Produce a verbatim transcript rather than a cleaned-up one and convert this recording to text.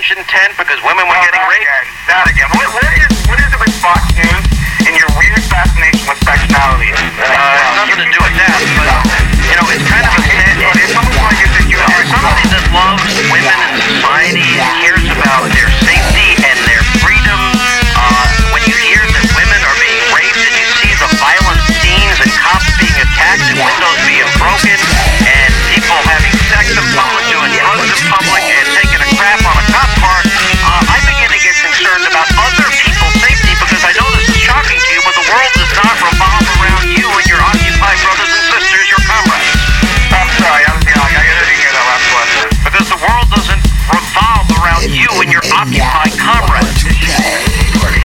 detention tent because women were Oh, getting that raped? again. That again. What, what is what is it with Fox News and your weird fascination with sexuality? Uh, it's nothing to do with that, but, you know, it's kind of a sad... If someone like you said you For are somebody that loves women and